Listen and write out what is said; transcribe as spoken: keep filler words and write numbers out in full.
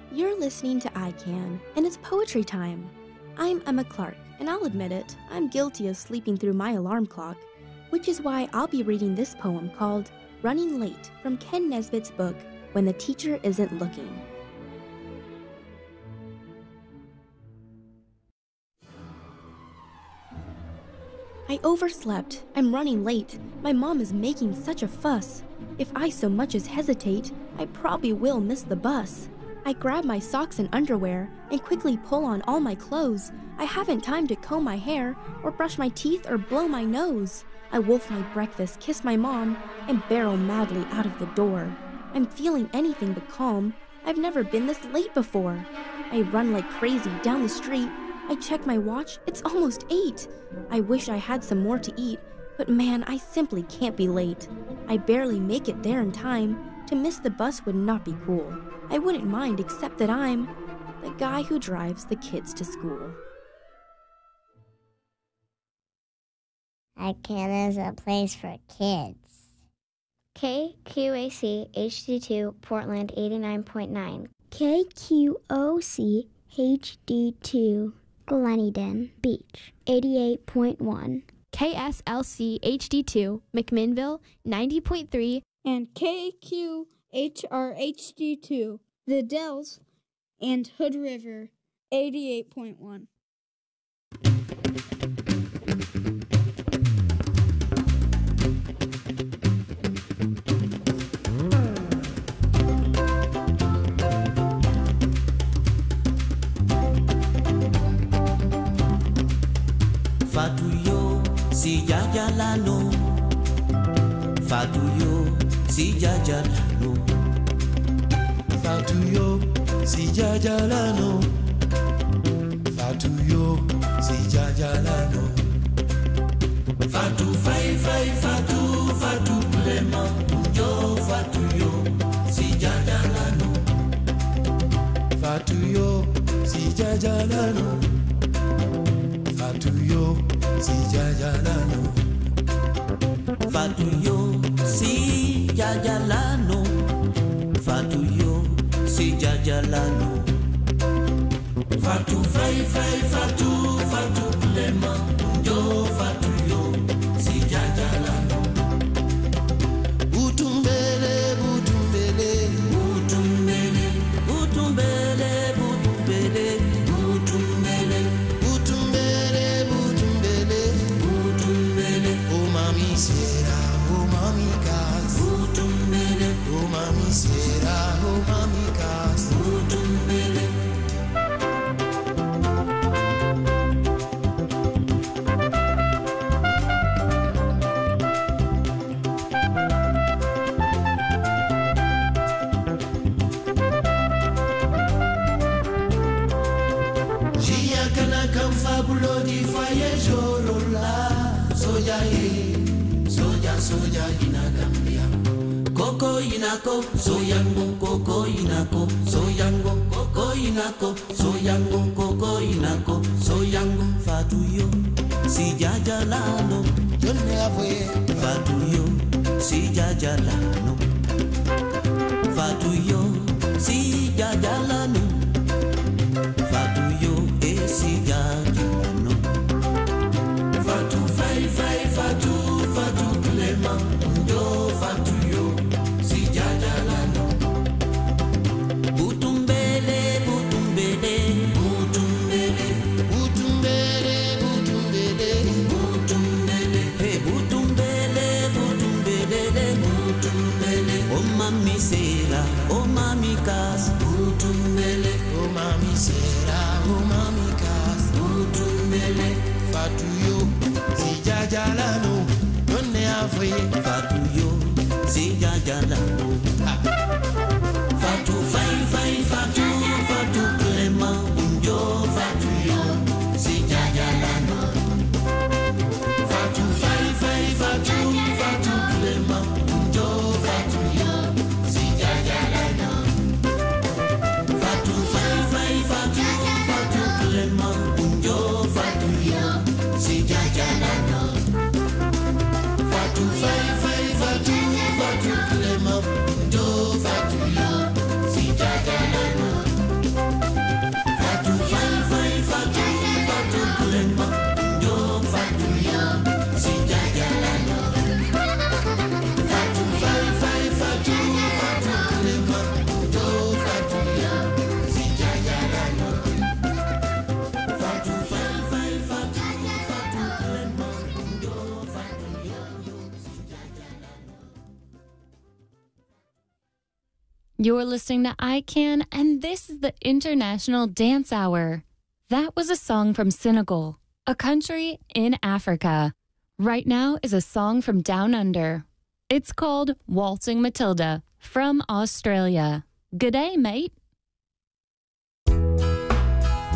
You're listening to I Can, and it's poetry time. I'm Emma Clark, and I'll admit it, I'm guilty of sleeping through my alarm clock, which is why I'll be reading this poem called Running Late from Ken Nesbitt's book, When the Teacher Isn't Looking. I overslept. I'm running late. My mom is making such a fuss. If I so much as hesitate, I probably will miss the bus. I grab my socks and underwear and quickly pull on all my clothes. I haven't time to comb my hair or brush my teeth or blow my nose. I wolf my breakfast, kiss my mom, and barrel madly out of the door. I'm feeling anything but calm. I've never been this late before. I run like crazy down the street. I check my watch. It's almost eight. I wish I had some more to eat, but man, I simply can't be late. I barely make it there in time. To miss the bus would not be cool. I wouldn't mind except that I'm the guy who drives the kids to school. I Can is a place for kids. K Q A C H D two Portland eighty-nine point nine. K Q O C H D two Gleneden Beach eighty-eight point one. K S L C H D two McMinnville ninety point three. And K Q H R H D two, The Dells, and Hood River, eighty-eight point one. Fatuyo si jajalano, Fatuyo si jajalano, Fatuyo si jajalano, Fatuyo si jajalano, Fatu fai fai fatu fatu plema, yo Fatuyo si jajalano, Fatuyo si jajalano, Fatuyo si jajalano, Fatuyo si jajalano, Fatuyo si jajalano, Fatu fai fai fatu fatu plema, yo Fatuyo si jajalano, Butumbele butumbele Butumbele butumbele butumbele butumbele Butumbele butumbele butumbele, Oh mami sera, oh mami kas butumbele Oh mami sera, oh mami kas butumbele. Jia kana kam fabulo di faye jorola Soja ye, soja soja ina Gambia Koko inako, soyango, koko inako, soyango, koko inako, soyango, koko inako, soyango, Fatuyo si jajalano, Yone avoye, Fatuyo si jajalano, Fatuyo si jajalano, Fatuyo e si jajalano, Fatu fai fai fatu fatu plema, yo Fatuyo si jajalano, butumbele butumbele butumbele butumbele butumbele butumbele, hey butumbele butumbele butumbele, oh mami sera, oh mami kas, butumbele, Oh mami sera, oh mami kas butumbele, Fatuyo si jajalano Yone avoye, Fatuyo si jajalano, Fatu fai fai fatu fatu plema, yo Fatuyo si jajalano, Fatu fai fai fatu fatu plema yo Fatuyo si jajalano, Fatu fai fai fatu fatu plema, yo Fatuyo si jajalano, Fatu fai fai fatu fatu plema You're listening to I Can, and this is the International Dance Hour. That was a song from Senegal, a country in Africa. Right now is a song from Down Under. It's called Waltzing Matilda from Australia. Good day, mate.